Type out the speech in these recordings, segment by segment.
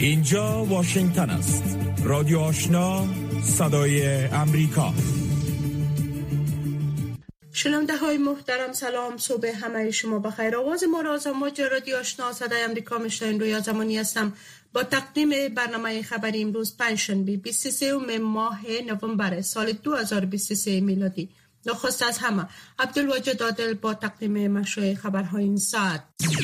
اینجا واشنگتن است. رادیو آشنا، صدای امریکا. شنونده های محترم، سلام، صبح همه شما بخیر. آواز ما را از امواج رادیو آشنا صدای امریکا میشنوید. رویا زمانی هستم با تقدیم برنامه خبری امروز پنجشنبه 23 ماه نوامبر سال 2023 میلادی. نخست از همه عبدالواجد عادل با تقدیم مشروع خبرهای این ساعت.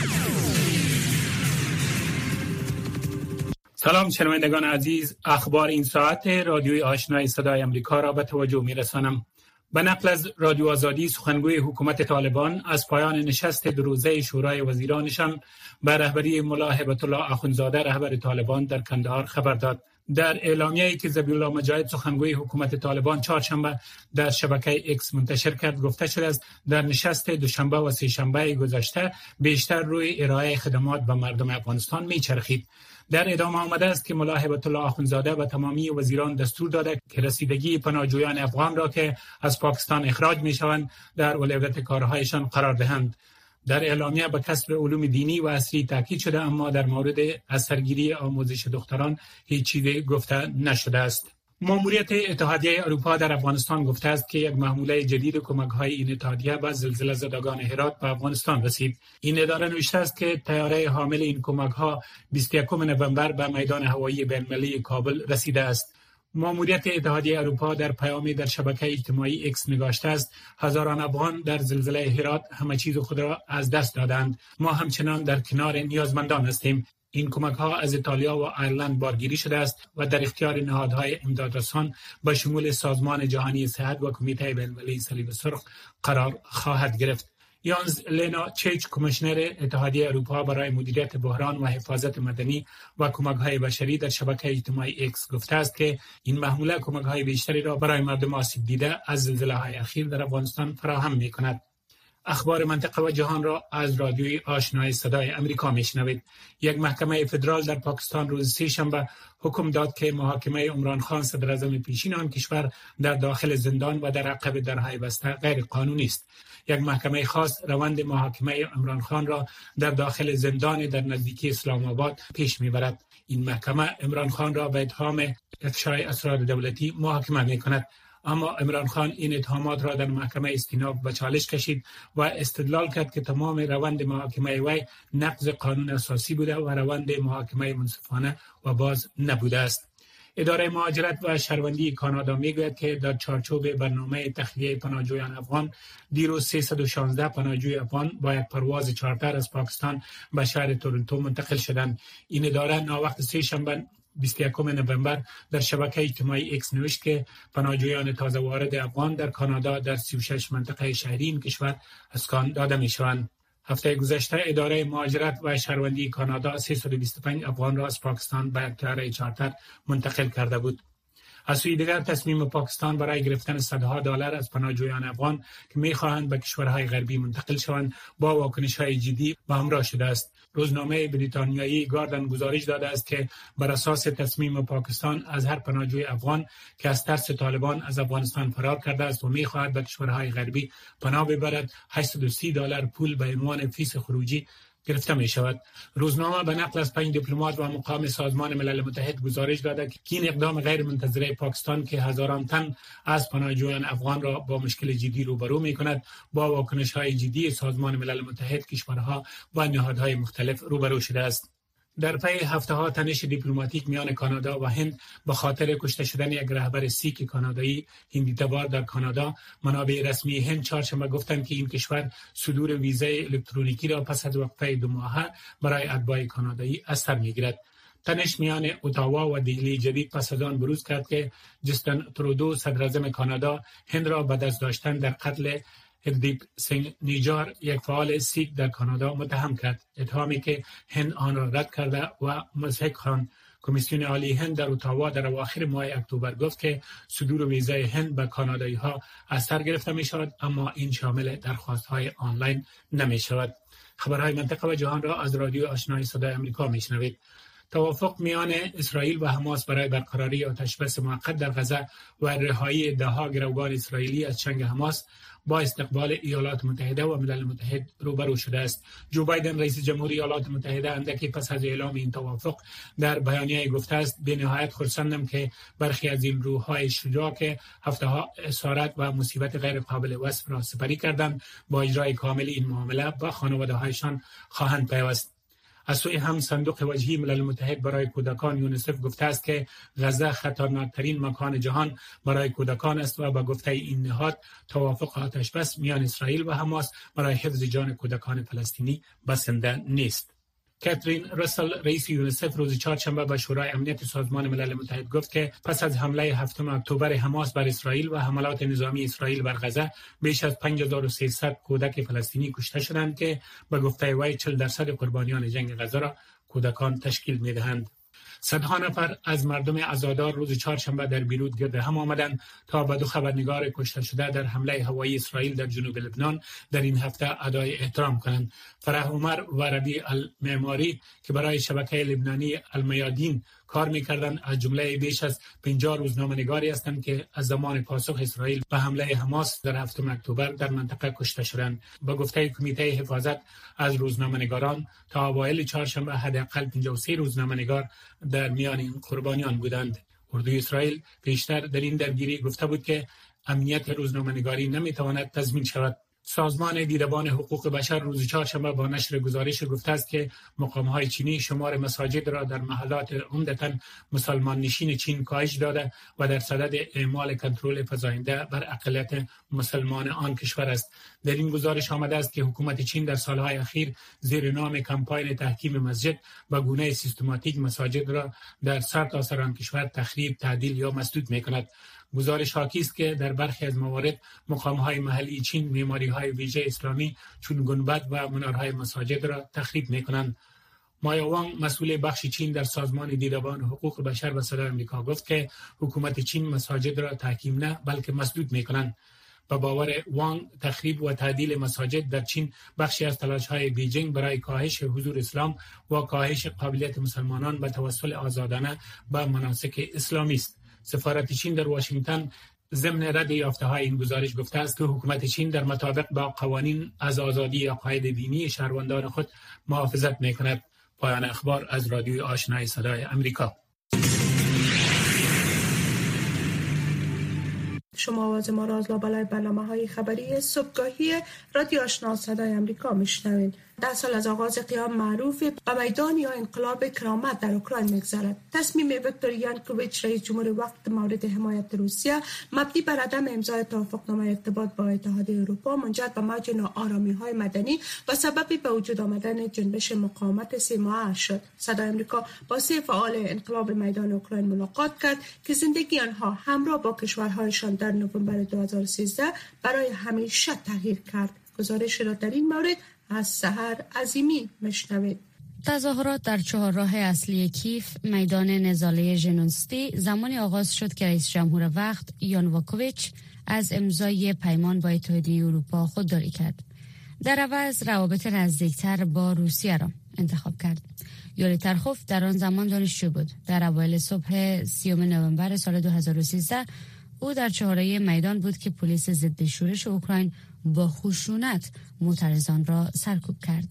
سلام شنوندگان عزیز، اخبار این ساعت رادیوی آشنای صدای امریکا را به توجه می‌رسانم. به نقل از رادیو آزادی، سخنگوی حکومت طالبان از پایان نشست دو روزه شورای وزیرانشان به رهبری ملا هیبت الله اخوندزاده رهبر طالبان در کندهار خبر داد. در اعلامیه‌ای که ذبیح الله مجاهد سخنگوی حکومت طالبان چهارشنبه در شبکه ایکس منتشر کرد، گفته شده است در نشست دوشنبه و سه‌شنبه گذشته بیشتر روی ارائه خدمات به مردم افغانستان می‌چرخید. در ادامه آمده است که ملا هیبت الله اخوندزاده به تمامی وزیران دستور داده که رسیدگی پناهجویان افغان را که از پاکستان اخراج می‌شوند در اولویت کارهایشان قرار دهند. در اعلامیه به کسب علوم دینی و عصری تاکید شده، اما در مورد از سرگیری آموزش دختران هیچ چیزی گفته نشده است. ماموریت اتحادیه اروپا در افغانستان گفته است که یک محموله جدید کمک‌های این اتحادیه به زلزله زدگان هرات به افغانستان رسید. این اداره نوشته است که طیاره حامل این کمک‌ها 21 نوامبر به میدان هوایی بین‌المللی کابل رسیده است. ماموریت اتحادیه اروپا در پیامی در شبکه اجتماعی ایکس نگاشته است: هزاران افغان در زلزله هرات همه چیز خود را از دست دادند. ما همچنان در کنار نیازمندان هستیم. این کمک‌ها از ایتالیا و ایرلند بارگیری شده است و در اختیار نهادهای امدادرسان به شمول سازمان جهانی صحت و کمیته بین‌المللی صلیب سرخ قرار خواهد گرفت. یانز لینا چیچ، کمیشنر اتحادیه اروپا برای مدیریت بحران و حفاظت مدنی و کمک‌های بشری در شبکه اجتماعی ایکس گفته است که این محموله کمک‌های بیشتری را برای مردم آسیب دیده از زلزله‌های اخیر در افغانستان فراهم می‌کند. اخبار منطقه و جهان را از رادیوی آشنای صدای امریکا میشنوید. یک محکمه فدرال در پاکستان روز سه‌شنبه حکم داد که محاکمه عمران خان صدر اعظم پیشین آن کشور در داخل زندان و در عقب درهای بسته غیر قانونی است. یک محکمه خاص روند محاکمه عمران خان را در داخل زندان در نزدیکی اسلام آباد پیش میبرد. این محکمه عمران خان را به اتهام افشای اسرار دولتی محاکمه میکند، اما عمران خان این اتهامات را در محکمه استیناب به چالش کشید و استدلال کرد که تمام روند محاکمه وی نقض قانون اساسی بوده و روند محاکمه منصفانه و باز نبوده است. اداره مهاجرت و شهروندی کانادا میگوید که در چارچوب برنامه تخلیه پناهجویان افغان دیروز 316 پناهجوی افغان با یک پرواز چارتر از پاکستان به شهر تورنتو منتقل شدند. این اداره ناوقت سه‌شنبه 21 نوامبر در شبکه اجتماعی ایکس نوشت که پناهجویان تازه وارد افغان در کانادا در 36 منطقه شهری این کشور اسکان داده می‌شوند. هفته گذشته اداره مهاجرت و شهروندی کانادا 325 افغان را از پاکستان به یک طیاره چارتر منتقل کرده بود. از سوی دیگر تصمیم پاکستان برای گرفتن صدها دلار از پناهجویان افغان که می‌خواهند به کشورهای غربی منتقل شوند با واکنش‌های جدی به همراه شده است. روزنامه بریتانیایی گاردن گزارش داده است که بر اساس تصمیم پاکستان از هر پناهجوی افغان که از ترس طالبان از افغانستان فرار کرده است و می‌خواهد به کشورهای غربی پناه ببرد، $830 پول به عنوان فیس خروجی گرفته می شود. روزنامه به نقل از 5 دیپلمات و مقام سازمان ملل متحد گزارش داده که این اقدام غیر منتظره پاکستان که هزاران تن از پناهجویان افغان را با مشکل جدی روبرو می کند، با واکنش‌های جدی سازمان ملل متحد، کشورها و نهادهای مختلف روبرو شده است. در پی هفته‌ها تنش دیپلماتیک میان کانادا و هند به خاطر کشته شدن یک رهبر سیک کانادایی هندی تبار در کانادا، منابع رسمی هند چهارشنبه گفتند که این کشور صدور ویزای الکترونیکی را پس از وقفه 2 ماهه برای اتباع کانادایی از سر می‌گیرد. تنش میان اتاوا و دهلی جدید پس از آن بروز کرد که جستن ترودو صدر اعظم کانادا هند را به دست داشتن در قتل هردیپ سینگ نیجار، یک فعال سیک در کانادا، متهم کرد. اتهامی که هند آن را رد کرده و مضحک خواند. کمیسیون عالی هند در اتاوا در اواخر ماه اکتبر گفت که صدور ویزای هند به کانادایی‌ها از سر گرفته می‌شود، اما این شامل درخواست‌های آنلاین نمی‌شود. خبرهای منطقه و جهان را از رادیو آشنای صدای امریکا می‌شنوید. توافق میان اسرائیل و حماس برای برقراری آتشبس موقت در غزه و رهایی ده‌ها گروگان اسرائیلی از چنگ حماس با استقبال ایالات متحده و ملل متحد روبرو شده است. جو بایدن رئیس جمهوری ایالات متحده اندکی پس از اعلام این توافق در بیانیه گفته است به نهایت خرسندم که برخی از این روح‌های شجاع که هفته‌ها اسارت و مصیبت غیر قابل وصف را سپری کردند با اجرای کامل این معامله و خانواده‌هایشان خواهند پیوست. از سوی هم صندوق وجهی ملل متحد برای کودکان یونیسف گفته است که غزه خطرناکترین مکان جهان برای کودکان است و با گفته این نهاد توافق آتشبس میان اسرائیل و حماس برای حفظ جان کودکان فلسطینی بسنده نیست. کاترین راسل رئیس یونیسف روز چهارشنبه به شورای امنیت سازمان ملل متحد گفت که پس از حمله 7 اکتبر حماس بر اسرائیل و حملات نظامی اسرائیل بر غزه بیش از 5300 کودک فلسطینی کشته شدند که به گفته وی 40% قربانیان جنگ غزه را کودکان تشکیل می‌دهند. صدها نفر از مردم عزادار روز چهارشنبه در بیروت گرد هم آمدند تا به 2 خبرنگار کشته شده در حمله هوایی اسرائیل در جنوب لبنان در این هفته ادای احترام کنند. فرح عمر و ربیع المعماری که برای شبکه لبنانی المیادین کار می‌کردند از جمله بیش از 50 روزنامه‌نگاری هستند که از زمان پاسخ اسرائیل به حمله حماس در 7 اکتبر در منطقه کشته شدند. با گفته کمیته حفاظت از روزنامه‌نگاران تا اوایل چهارشنبه حداقل 53 روزنامه‌نگار در میان این قربانیان بودند. اردوی اسرائیل پیشتر در این درگیری گفته بود که امنیت روزنامه‌نگاری نمی‌تواند تضمین شود. سازمان دیدبان حقوق بشر روز چهارشنبه با نشر گزارش گفته است که مقام‌های چینی شمار مساجد را در محلات عمدتاً مسلمان نشین چین کاهش داده و در صدد اعمال کنترل فزاینده بر اقلیت مسلمان آن کشور است. در این گزارش آمده است که حکومت چین در سالهای اخیر زیر نام کمپاین تحکیم مسجد به گونه سیستماتیک مساجد را در سرتاسر آن کشور تخریب، تعدیل یا مسدود می‌کند. گزارش حاکی است که در برخی از موارد مقام‌های محلی چین معماری‌های ویژه اسلامی چون گنبد و منارهای مساجد را تخریب می‌کنند. مایا وانگ مسئول بخش چین در سازمان دیدبان حقوق بشر به صدای آمریکا گفت که حکومت چین مساجد را تحکیم نه بلکه مسدود می‌کنند. به باور وانگ تخریب و تعدیل مساجد در چین بخشی از تلاش‌های بیجینگ برای کاهش حضور اسلام و کاهش قابلیت مسلمانان به توسل آزادانه به مناسک اسلامی است. سفارت چین در واشنگتن ضمن رد یافته‌های این گزارش گفته است که حکومت چین در مطابق با قوانین از آزادی عقاید دینی شهروندان خود محافظت می‌کند. پایان اخبار از رادیوی آشنای صدای امریکا. شما آواز ما را از لابلای برنامه‌های خبری صبحگاهی رادیو آشنا صدای امریکا میشنوید. 10 سال از آغاز قیام معروف به میدان یا انقلاب کرامت در اوکراین می‌گذرد. تصمیم ویکتور یانوکوویچ رئیس جمهور وقت مورد حمایت روسیه مبنی بر عدم امضای توافقنامه ارتباط با اتحادیه اروپا منجر به موج ناآرامی‌های مدنی و سبب به وجود آمدن جنبش مقاومت 3 ماهه شد. صدای امریکا با 3 فعال انقلاب میدان اوکراین ملاقات کرد که زندگی آنها همراه با کشورهایشان در نوامبر 2013 برای همیشه تغییر کرد. گزارش را در این مورد از سحر عظیمی مشنوید. تظاهرات در 4 راه اصلی کیف، میدان نزاله ژنونستی زمانی آغاز شد که رئیس جمهور وقت یانوکوویچ از امضای پیمان با اتحادیه اروپا خودداری کرد. در عوض روابط نزدیکتر با روسیه را انتخاب کرد. یولی ترخوف در آن زمان دانشجو بود. در اوایل صبح 30 نوامبر سال 2013 او در چهارراه میدان بود که پلیس ضد شورش اوکراین با خشونت معترضان را سرکوب کرد.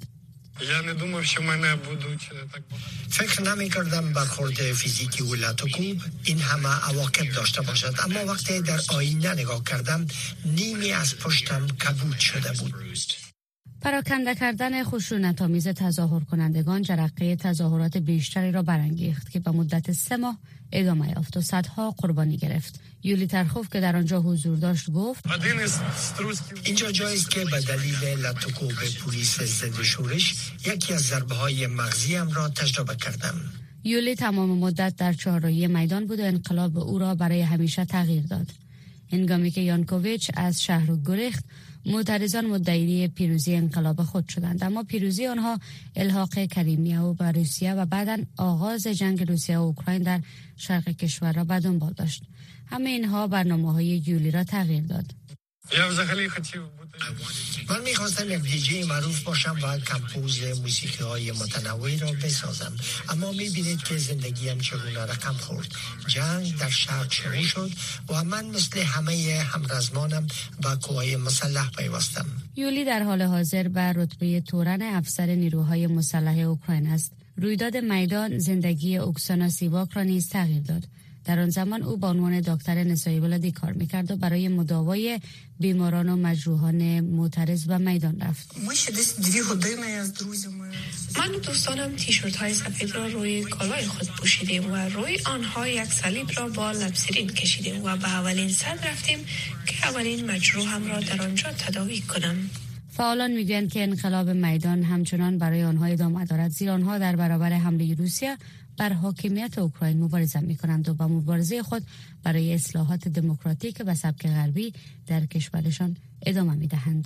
فکر نمی‌کردم برخورد فیزیکی و لاتوکوب این همه عواقب داشته باشد، اما وقتی در آینه نگاه کردم نیمی از پشتم کبود شده بود. پراکنده کردن خشونت‌آمیز تظاهر کنندگان جرقه تظاهرات بیشتری را برانگیخت که به مدت 3 ماه ادامه یافت و صدها قربانی گرفت. یولی ترخوف که در آنجا حضور داشت گفت اینجا جایی است که به دلیل لاتوکوب پلیس ضد شورش یکی از ضربه‌های مغزیم را تجربه کردم. یولی تمام مدت در چهارراه میدان بود و انقلاب او را برای همیشه تغییر داد. هنگامی که یانوکوویچ از شهر گریخت، معترضان مدعی پیروزی انقلاب خود شدند، اما پیروزی آنها الحاق کریمیا و به روسیه و بعداً آغاز جنگ روسیه و اوکراین در شرق کشور را به دنبال داشت. همه اینها برنامه‌های یولی را تغییر داد. من میخواستم یک دیجی معروف باشم و کمپوز موسیقی های متنوعی را بسازم، اما میبینید که زندگیم چگونه رقم خورد. جنگ در شرق شروع شد و من مثل همه همرزمانم با قوای مسلح پیوستم. یولی در حال حاضر بر رتبه تورن افسر نیروهای مسلح اوکراین است. رویداد میدان زندگی اوکسانا سیواک را نیز تغییر داد. در آن زمان او به عنوان دکتر نسایی ولادی کار میکرد و برای مداوای بیماران و مجروحان معترض به میدان رفت. من و دوستانم تیشرت های سفید را روی کالای خود پوشیدیم و روی آنها یک صلیب را با لبسرین کشیدیم و به اولین صد رفتیم که اولین مجروحم را در آنجا تداوی کنم. فعالان میگویند که انقلاب میدان همچنان برای آنها ادامه دارد، زیرا آنها در برابر حمله روسیه بر حاکمیت اوکراین مبارزه می‌کنند و با مبارزه خود برای اصلاحات دموکراتیک و سبک غربی در کشورشان ادامه می‌دهند.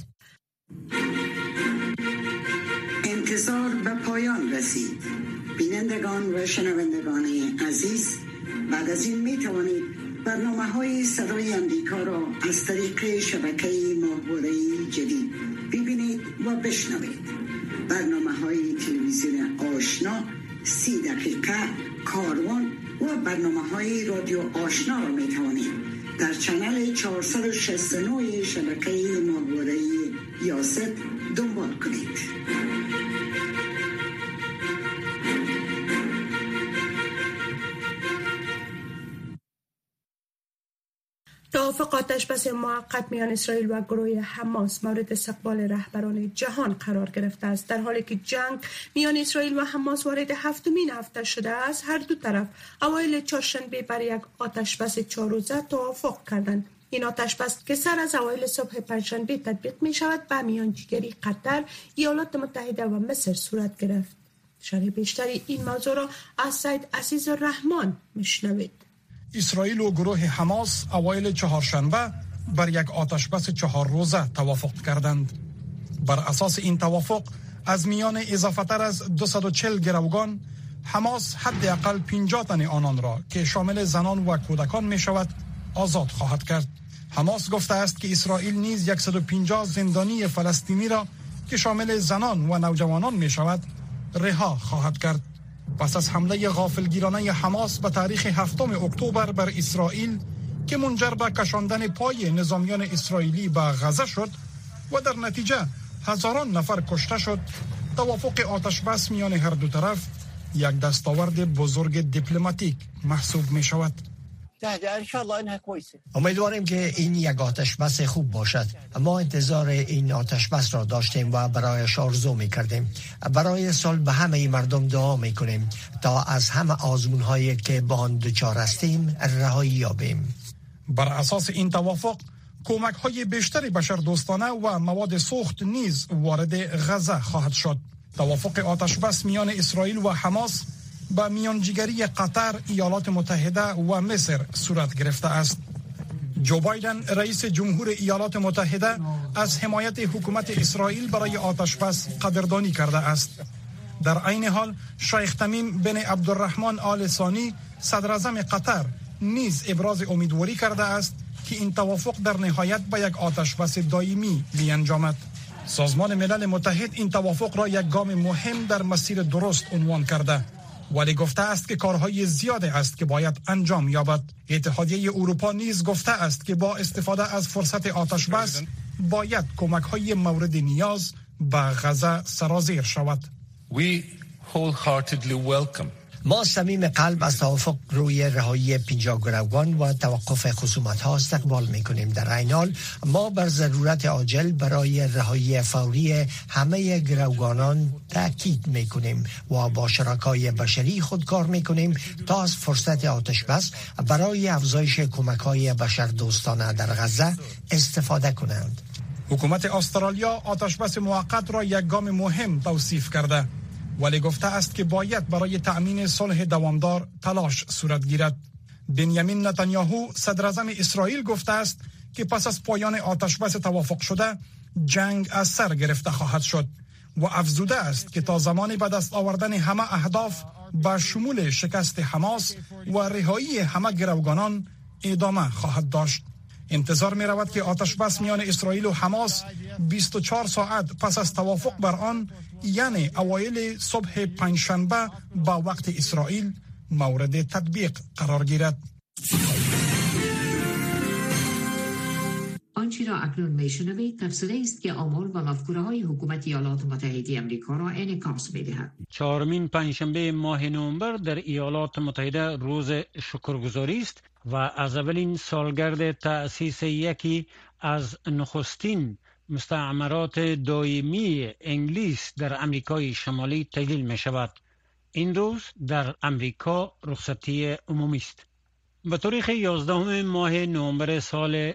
انتظار به پایان رسید. بینندگان و شنوندگان عزیز، بعد از این می‌توانید برنامه‌های صدای آمریکا را از طریق شبکه ماهواره‌ای جدید ببینید و بشنوید. برنامه‌های تلویزیون آشنا 30 دقیقه کاروان و برنامه‌های رادیو آشنا را می‌توانید در چنل 469 شبکه ماهواره‌ای یاست دنبال کنید. توافق آتش‌بس موقت میان اسرائیل و گروه حماس مورد استقبال رهبران جهان قرار گرفته است، در حالی که جنگ میان اسرائیل و حماس وارد هفتمین هفته شده است. هر دو طرف اوایل چهارشنبه بر یک آتش‌بس 4 روزه توافق کردند. این آتش‌بس که سر از اوایل صبح پنجشنبه تطبیق می شود به میانجیگری قطر، ایالات متحده و مصر صورت گرفت. شرح بیشتری این موضوع را از سید عزیزالرحمن میشنوید. اسرائیل و گروه حماس اوایل چهارشنبه بر یک آتشبس 4 روزه توافق کردند. بر اساس این توافق از میان اضافتر از 240 گروگان، حماس حداقل 50 تن آنان را که شامل زنان و کودکان می شود آزاد خواهد کرد. حماس گفته است که اسرائیل نیز 150 زندانی فلسطینی را که شامل زنان و نوجوانان می شود رها خواهد کرد. پس از حمله غافلگیرانه حماس به تاریخ 7 اکتبر بر اسرائیل که منجر به کشاندن پای نظامیان اسرائیلی به غزه شد و در نتیجه هزاران نفر کشته شد، توافق آتشبس میان هر دو طرف یک دستاورد بزرگ دیپلماتیک محسوب می شود. امیدواریم که این یک آتشبس خوب باشد. ما انتظار این آتشبس را داشتیم و برایش آرزو می‌کردیم. برای صلح به همه مردم دعا می‌کنیم تا از همه آزمون‌هایی که با آن دچار هستیم رهایی یابیم. بر اساس این توافق کمک‌های بیشتری بشردوستانه و مواد سوخت نیز وارد غزه خواهد شد. توافق آتشبس میان اسرائیل و حماس با میانجیگری قطر، ایالات متحده و مصر صورت گرفته است. جو بایدن رئیس جمهور ایالات متحده از حمایت حکومت اسرائیل برای آتشبس قدردانی کرده است. در عین حال شیخ تمیم بن عبدالرحمن آل ثانی صدر اعظم قطر نیز ابراز امیدواری کرده است که این توافق در نهایت به یک آتشبس دائمی بیانجامد. سازمان ملل متحد این توافق را یک گام مهم در مسیر درست عنوان کرده، ولی گفته است که کارهای زیاده است که باید انجام یابد. اتحادیه اروپا نیز گفته است که با استفاده از فرصت آتشبس باید کمک‌های مورد نیاز به غزه سرازیر شود. ما صمیم قلب از توافق روی رهایی 50 گروگان و توقف خصومت‌ها استقبال می‌کنیم. در عین حال ما بر ضرورت عاجل برای رهایی فوری همه گروگانان تاکید می‌کنیم و با شرکای بشری خود کار می‌کنیم تا از فرصت آتشبس برای افزایش کمک‌های بشردوستانه در غزه استفاده کنند. حکومت استرالیا آتشبس موقت را یک گام مهم توصیف کرده، ولی گفته است که باید برای تأمین صلح دوامدار تلاش صورت گیرد. بنیامین نتانیاهو صدر اعظم اسرائیل گفته است که پس از پایان آتشبس توافق شده جنگ از سر گرفته خواهد شد و افزوده است که تا زمان به دست آوردن همه اهداف با شمول شکست حماس و رهایی همه گروگانان ادامه خواهد داشت. انتظار می رود که آتش بس میان اسرائیل و حماس 24 ساعت پس از توافق بر آن، یعنی اوایل صبح پنجشنبه با وقت اسرائیل، مورد تطبیق قرار گیرد. آنچه را اکنون میشنوید تفسیری است که آمال و مفکوره‌های حکومت ایالات متحده آمریکا را انعکاس می‌دهد. چهارمین پنجشنبه ماه نوامبر در ایالات متحده روز شکرگزاری است و از اولین سالگرد تأسیس یکی از نخستین مستعمرات دائمی انگلیس در امریکای شمالی تجلیل می شود. این روز در امریکا رخصتی عمومی است. به تاریخ 11 ماه نوامبر سال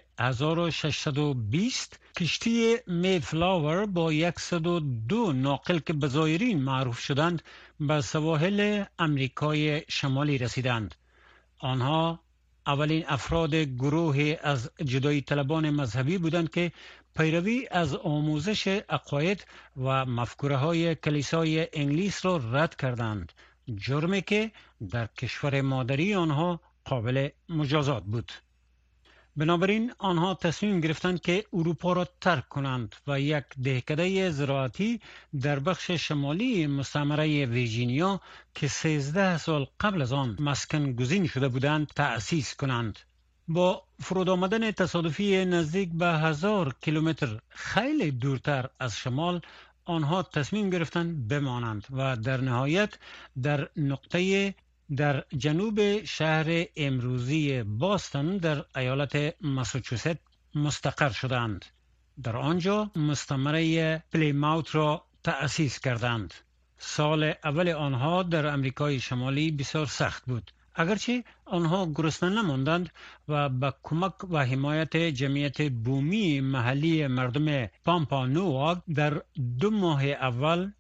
1620 کشتی میفلاور با 102 ناقل که به زایرین معروف شدند به سواحل امریکای شمالی رسیدند. آنها اولین افراد گروه از جدایی طلبان مذهبی بودند که پیروی از آموزش عقاید و مفکوره های کلیسای انگلیس را رد کردند، جرمی که در کشور مادری آنها قابل مجازات بود. بنابراین آنها تصمیم گرفتند که اروپا را ترک کنند و یک دهکده زراعتی در بخش شمالی مستعمره ویرجینیا که 13 سال قبل از آن مسکن گزین شده بودند تأسیس کنند. با فرود آمدن تصادفی نزدیک به 1000 کیلومتر خیلی دورتر از شمال، آنها تصمیم گرفتند بمانند و در نهایت در نقطه در جنوب شهر امروزی باستون در ایالت ماساچوست مستقر شدند. در آنجا مستعمره پلیماوت را تأسیس کردند. سال اول آنها در امریکای شمالی بسیار سخت بود، اگرچه آنها گرسنه نماندند و با کمک و حمایت جمعیت بومی محلی مردم پامپانوآ در 2 ماه اول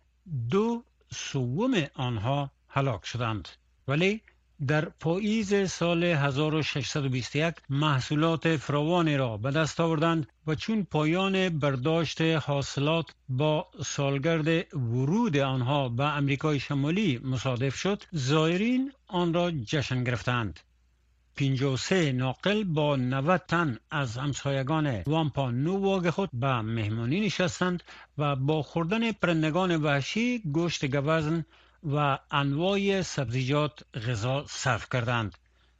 2/3 آنها هلاک شدند. ولی در پاییز سال 1621 محصولات فراوانی را به دست آوردند و چون پایان برداشت حاصلات با سالگرد ورود آنها به امریکای شمالی مصادف شد، زائرین آن را جشن گرفتند. 53 ناقل با 90 تن از همسایگان وامپانوآ خود به مهمانی نشستند و با خوردن پرندگان وحشی، گوشت گوزن و انواع سبزیجات غذا صرف کردند.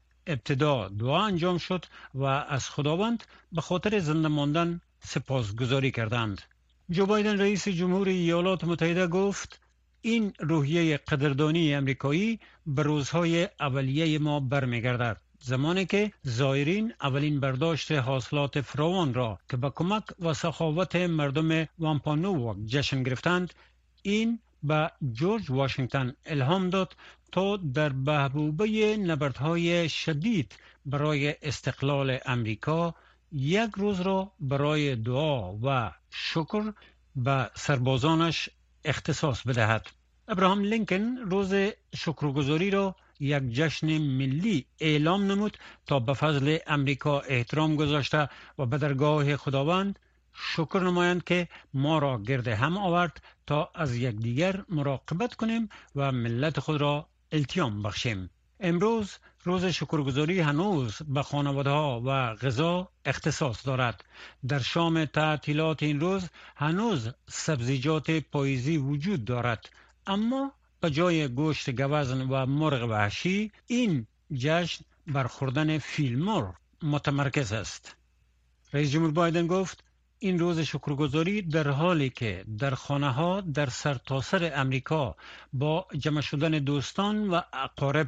ابتدا دعا انجام شد و از خداوند به خاطر زنده ماندن سپاسگزاری کردند. جو بایدن رئیس جمهور ایالات متحده گفت این روحیه قدردانی امریکایی به روزهای اولیه ما برمیگردد، زمانی که زائرین اولین برداشت حاصلات فراوان را که به کمک و سخاوت مردم وامپانوآ جشن گرفتند، این به جورج واشنگتن الهام داد تا در بهبوبه نبردهای شدید برای استقلال امریکا یک روز را برای دعا و شکر به سربازانش اختصاص بدهد. ابراهام لینکن روز شکرگزاری را یک جشن ملی اعلام نمود تا به فضل امریکا احترام گذاشته و به درگاه خداوند شکر نمایند که ما را گرد هم آورد تا از یکدیگر مراقبت کنیم و ملت خود را التیام بخشیم. امروز روز شکرگزاری هنوز به خانواده‌ها و غذا اختصاص دارد. در شام تعطیلات این روز هنوز سبزیجات پاییزی وجود دارد، اما به جای گوشت گوزن و مرغ وحشی این جشن بر خوردن فیلمور متمرکز است. رئیس جمهور بایدن گفت این روز شکرگزاری در حالی که در خانه‌ها در سرتاسر امریکا با جمع شدن دوستان و اقارب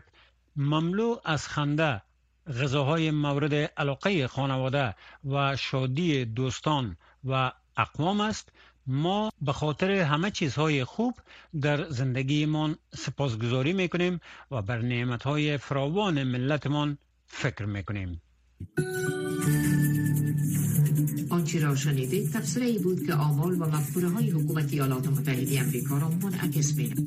مملو از خنده، غذاهای مورد علاقه خانواده و شادی دوستان و اقوام است، ما به خاطر همه چیزهای خوب در زندگیمان سپاسگزاری میکنیم و بر نعمتهای فراوان ملتمان فکر میکنیم. آنچه را شنیدید تفسیری بود که آمال و مفکوره‌های حکومت ایالات متحده آمریکا را منعکس می‌کند.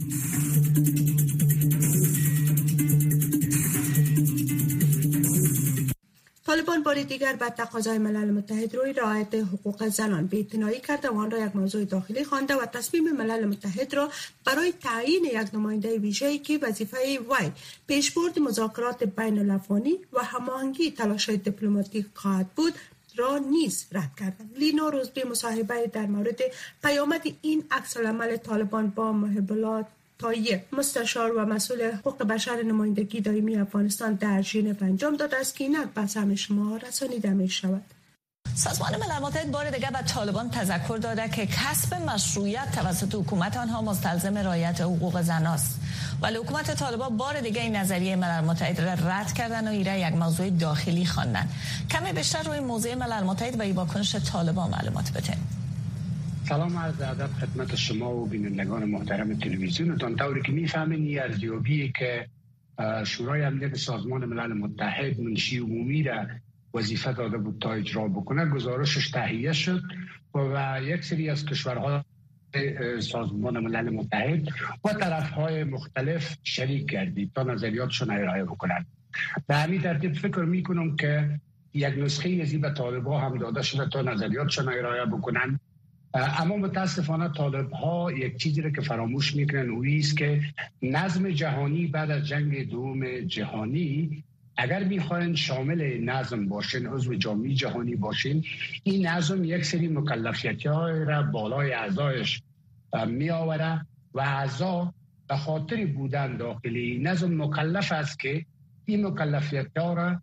طالبان بار دیگر به تقاضای ملل متحد روی رعایت حقوق زنان بی‌اعتنایی کرده و آن را یک موضوع داخلی خوانده و تصمیم ملل متحد را برای تعیین یک نماینده ویژه‌ای که وظیفه وی پیشبرد مذاکرات بین الافغانی و هماهنگی تلاش‌های دیپلماتیک خواهد بود را نیز رد کردند. لینا روزبی مصاحبه در مورد پیامد این عکس‌العمل طالبان با محب الله طایب، مستشار و مسئول حقوق بشر نمایندگی دائمی افغانستان در ژنو انجام داده است که اینک به سهم شما رسانیده می شود. سازمان ملل متحد بار دیگر به طالبان تذکر داده که کسب مشروعیت توسط حکومت آنها مستلزم رعایت حقوق زن است. ولی حکومت طالبان بار دیگر این نظریه ملل متحد را رد کردن و ایره یک موضوع داخلی خواندند. کمی بیشتر روی موضوع ملل متحد و این واکنش طالبان معلومات بدهید. سلام عرض ادب خدمت شما و بینندگان محترم تلویزیونتان. طوری که میفهمین این ارزیابی که شورای امنیت سازمان ملل متحد منشی عمومی را وظیفه داده بود تا اجرا بکنه، گزارشش تهیه شد و یک سری از کشورها سازمان ملل متحد و طرفهای مختلف شریک گردید تا نظریاتشون ارائه بکنند. به همین ترتیب فکر میکنم که یک نسخه از این به طالبان هم داده شده تا نظریاتشون ارائه بکنند. اما متاسفانه طالب‌ها یک چیزی را که فراموش میکنن و است که نظم جهانی بعد از جنگ دوم جهانی اگر میخواین شامل نظم باشین، عضو جامعه جهانی باشین، این نظم یک سری مکلفیت‌های را بالای اعضایش می آوره و اعضا به خاطر بودن داخلی نظم مکلف است که این مکلفیت‌ها را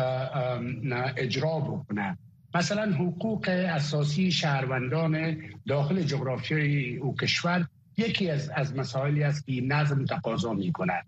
اجرا بکنه. مثلا حقوق اساسی شهروندان داخل جغرافیای او کشور یکی از مسائلی است که این نظم تقاضا می‌کند.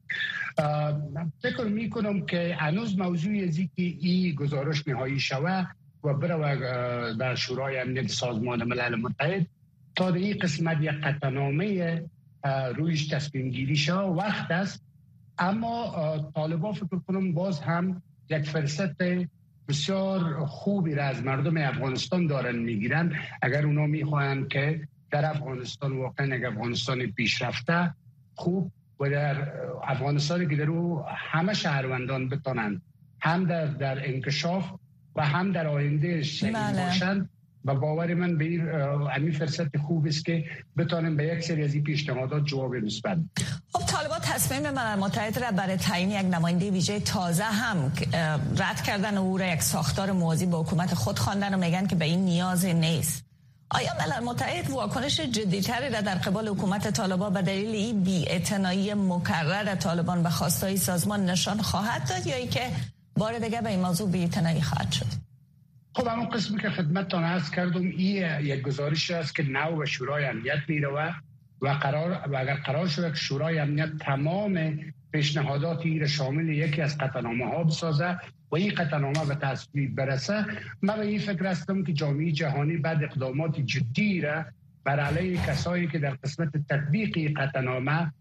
فکر می‌کنم که هنوز موضوعی از که این گزارش نهایی شود و بره در شورای امنیت سازمان ملل متحد تا در این قسمت یک قطعنامه رویش تصمیم گیری شود وقت است. اما طالبان فکر کنم باز هم یک فرصت بسیار خوبی را از مردم افغانستان دارن میگیرن اگر اونا میخواهند که در افغانستان واقعا یک افغانستان پیشرفته خوب و در افغانستانی که در او همه شهروندان بتانند هم در انکشاف و هم در آینده شکل باشند و باور من به این فرصت خوب است که بتانیم به یک سری از این پیشنهادات جواب مثبت. خب طالبان تصمیم ملل متحد را برای تعیین یک نماینده ویژه تازه هم رد کردن و او را یک ساختار موازی با حکومت خود خواندن و میگن که به این نیاز نیست. آیا ملل متحد واکنش جدی‌تری را در قبال حکومت طالبان به دلیل این بی‌اعتنایی مکرر طالبان به خواستهای سازمان نشان خواهد داد یا اینکه بار دیگر به این موضوع بی‌اعتنایی خواهد شد؟ خب همون قسمی که خدمتتان عرض کردم این یک گزارش است که نو به شورای امنیت میره و اگر قرار شد که شورای امنیت تمام پیشنهادات این شامل یکی از قطعنامه ها بسازه و این قطعنامه به تصویب برسه، من به این فکر هستم که جامعه جهانی بعد اقدامات جدی را بر علیه کسایی که در قسمت تطبیق قطعنامه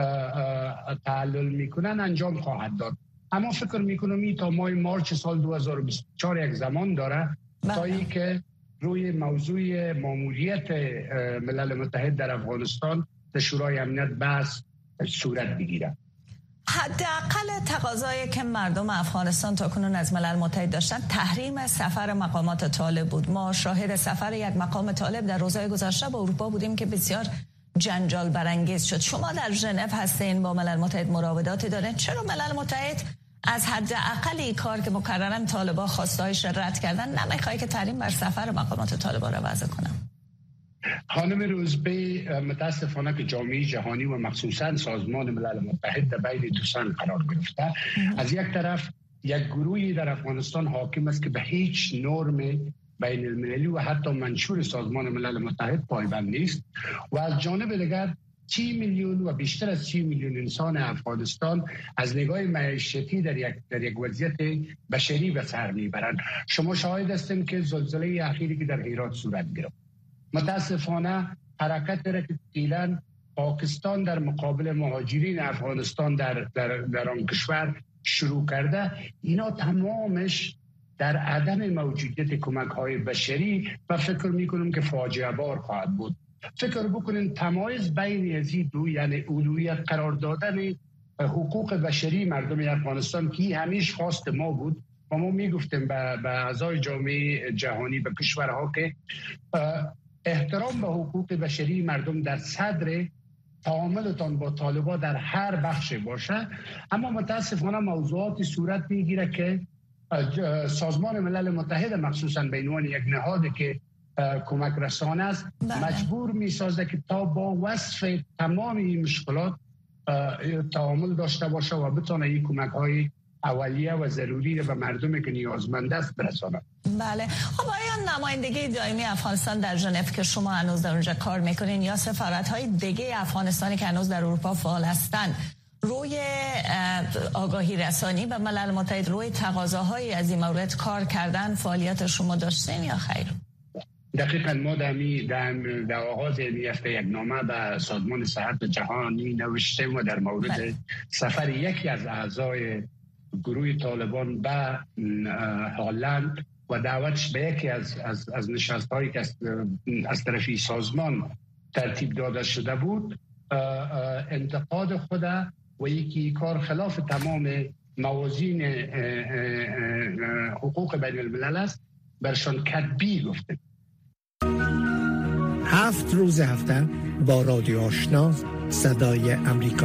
تعلل میکنن انجام خواهد داد. اما فکر میکنم این تا ماه مارچ سال 2024 یک زمان داره تا ای که روی موضوع ماموریت ملل متحد در افغانستان در شورای امنیت بحث صورت بگیره. حداقل تقاضایی که مردم افغانستان تاکنون از ملل متحد داشتن تحریم سفر مقامات طالب بود. ما شاهد سفر یک مقام طالب در روزهای گذشته به اروپا بودیم که بسیار جنجال برانگیز شد. شما در ژنو هستین، با ملل متحد مراوداتی دارین، چرا ملل متحد از حداقل کار که مکررن طالبان خواستهایش رد کردن نمیخواد که تحریم بر سفر مقامات طالبان را وضع کنن؟ خانم روزبی، متاسفانه که جامعه جهانی و مخصوصا سازمان ملل متحد در بین دو سن قرار گرفته. از یک طرف یک گروهی در افغانستان حاکم است که به هیچ نرم بین المللی و حتی منشور سازمان ملل متحد پایبند نیست و از جانب دیگر 30 میلیون و بیشتر از 30 میلیون انسان افغانستان از نگاه معیشتی در یک وضعیت بشری به سر میبرند. شما شاهد هستید که زلزله اخیری که در هرات صورت گرفت متاسفانه حرکت را که فعلا پاکستان در مقابل مهاجرین افغانستان در آن کشور شروع کرده، اینا تمامش در عدم موجودیت کمک‌های بشری و فکر می‌کنم که فاجعه بار خواهد بود. فکر بکنین تمایز بین از این دو، یعنی اولویت قرار دادن حقوق بشری مردم افغانستان که همیشه خواست ما بود و ما میگفتیم به اعضای جامعه جهانی به کشورها که احترام به حقوق بشری مردم در صدر تعاملتان با طالبان در هر بخش باشه. اما متاسفانه موضوعاتی صورت میگیره که سازمان ملل متحد مخصوصا به عنوان یک نهادی که کمک رسانه است مجبور می سازه که تا با وصف تمام این مشکلات تعامل داشته باشه و بتونه این کمک های اولیه و ضروری رو به مردمی که نیازمند است برساند. بله. خب آیا نمایندگی دائمی افغانستان در ژنو که شما هنوز در اونجا کار میکنین یا سفارت‌های دیگه افغانستانی که هنوز در اروپا فعال هستند روی آگاهی رسانی به ملل متحد روی تقاضاهای از این مورد کار کردن فعالیت شما داشتین یا خیر؟ دقیقاً ما در آغاز این هفته یک نامه به سازمان صحت جهانی نوشتیم و در مورد سفر یکی از اعضای گروه طالبان به هلند و دعوتش به یکی از نشست‌هایی که از طرفی سازمان ترتیب داده شده بود انتقاد خود و یکی کار خلاف تمام موازین حقوق بین الملل است برشان کتبی گفته. 7 روز هفته با رادیو آشنا صدای امریکا.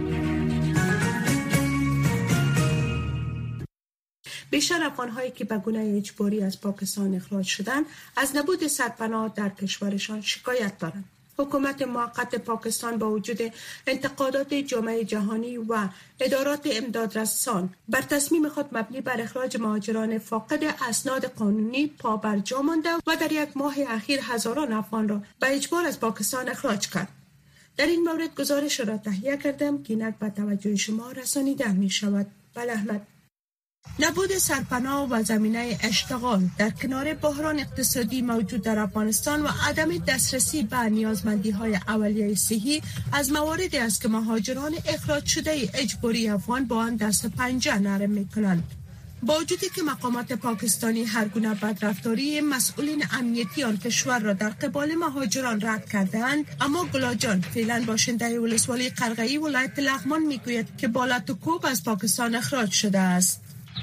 بیشتر افغان‌هایی که به گونه اجباری از پاکستان اخراج شدند از نبود سرپناه در کشورشان شکایت دارند. حکومت موقت پاکستان با وجود انتقادات جامعه جهانی و ادارات امدادرسان بر تصمیم خود مبنی بر اخراج مهاجران فاقد اسناد قانونی پا بر جا مانده و در یک ماه اخیر هزاران افغان را به اجبار از پاکستان اخراج کرد. در این مورد گزارش را تهیه کردم که اینک به توجه شما رسانیده می شود. بله احمد. نبود سرپناه و زمینه اشتغال در کنار بحران اقتصادی موجود در افغانستان و عدم دسترسی به نیازمندی‌های اولیه صحی از مواردی است که مهاجران اخراج شده اجباری افغان با آن دست پنجه نرم می‌کنند. با وجودی که مقامات پاکستانی هر گونه بدرفتاری مسئولین امنیتی آن کشور را در قبال مهاجران رد کرده‌اند، اما گلاجان فعلا باشنده ولسوالی قرغه‌ای ولایت لغمان میگوید که با لط و کوب از پاکستان اخراج شده است.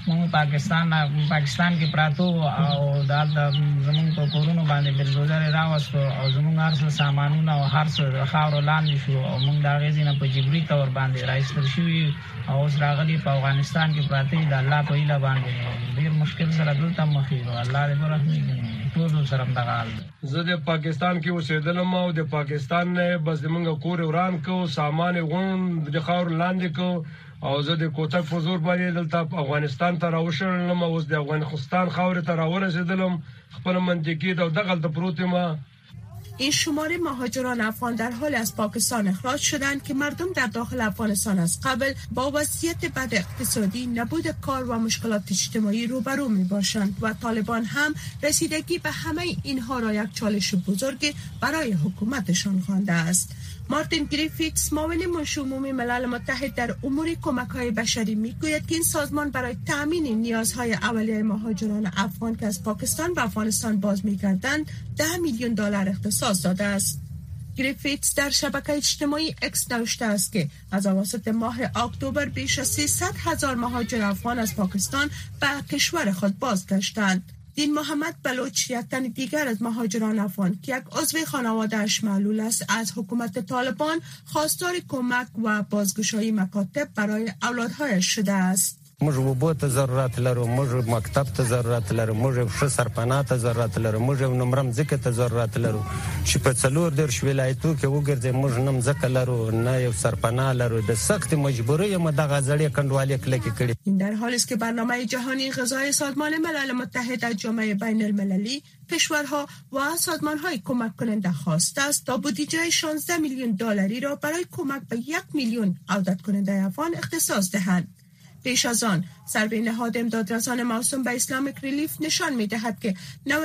پاکستان کې پراتو او د زمون په کورونو باندې بلډوزر راوستو او زمون هر څه سامانونه او هر څه خاور لاندې شو او موږ دا غزینه په جبري تور باندې راځل شو او اوس راغلي په افغانستان کې پراته د الله په اله باندې ډیر مشکل سره دلته مخې او الله دې برحمت ټول سره مدغال. زه د پاکستان کې اوسېدلم او د پاکستان نه بس موږ کور وران کو سامان غون د خاور لاندې کو او زه د کوټک په زور باندې دلته افغانستان ته راوشړلم او اوس د افغانستان خاورې ته راورسېدلم خپل منطقې ته دغلته پروت یم. این شماره مهاجران افغان در حال از پاکستان اخراج شدند که مردم در داخل افغانستان از قبل با وضعیت بد اقتصادی، نبود کار و مشکلات اجتماعی روبرو می باشند و طالبان هم رسیدگی به همه اینها را یک چالش بزرگ برای حکومتشان خوانده است. مارتین گریفیتس معاون مشمول ملل متحد در امور کمک‌های بشری میگوید که این سازمان برای تأمین نیازهای اولیه مهاجران افغان که از پاکستان به افغانستان باز می‌گردند $10 میلیون اختصاص داده است. گریفیتس در شبکه اجتماعی اکس نوشته است که از اواسط ماه اکتبر بیش از 300,000 مهاجر افغان از پاکستان به کشور خود بازگشتند. دین محمد بلوچ، یک تن دیگر از مهاجران افغان که یک عضو خانواده‌اش معلول است، از حکومت طالبان خواستار کمک و بازگشایی مکاتب برای اولادهایش شده است. موږ وبو ته ضرورت لرو، موږ مکتب ته ضرورت لرو، موږ ښه سرپناه ته ضرورت لرو، موږ نمرم ځکه ته ضرورت لرو چې په څلور درش ولایتو کې وګرځي موږ نم ځکه لرو نه یو سرپناه لرو د سخت مجبوری م دغه ځړې کندوالې کلکې کړي. این در حالی است که برنامه جهانی غذای سازمان ملل متحد از جامعه بین المللی، کشورها و سازمان‌های کمک کننده خواسته است تا بودجه $16 میلیون را برای کمک به 1 میلیون عودت کننده افغان اختصاص دهند. پیش از آن سروی نهاد امدادرسان موسوم به اسلامیک ریلیف نشان می‌دهد که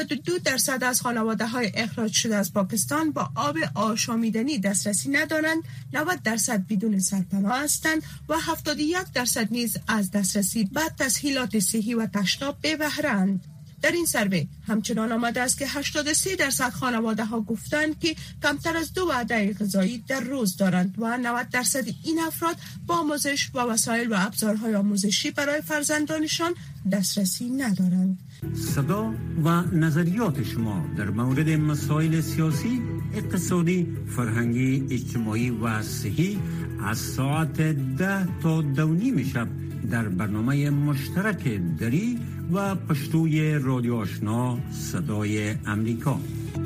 92% از خانواده‌های اخراج شده از پاکستان با آب آشامیدنی دسترسی ندارند، 90% بدون سرپناه هستند و 71% نیز از دسترسی به تسهیلات صحی و تشناب بی بهره‌اند. در این سروی همچنان آمده است که 83% خانواده‌ها گفتند که کمتر از 2 وعده غذایی در روز دارند و 90% این افراد با آموزش و وسایل و ابزارهای آموزشی برای فرزندانشان دسترسی ندارند. صدا و نظریات شما در مورد مسائل سیاسی، اقتصادی، فرهنگی، اجتماعی و صحی از ساعت 10 تا 2:30 شب در برنامه مشترک دری و پشتوی رادیو آشنا صدای امریکا.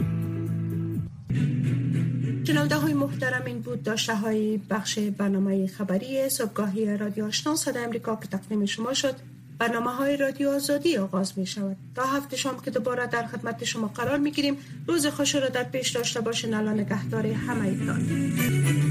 شنونده های محترم، این بود داشته های بخش برنامه خبری صبحگاهی رادیو آشنا صدای امریکا که تقدیم شما شد. برنامه های رادیو آزادی آغاز می شود. تا هفته شام که دوباره در خدمت شما قرار می گیریم. روز خوش را در پیش داشته باشین. الله نگهدار همگیتان.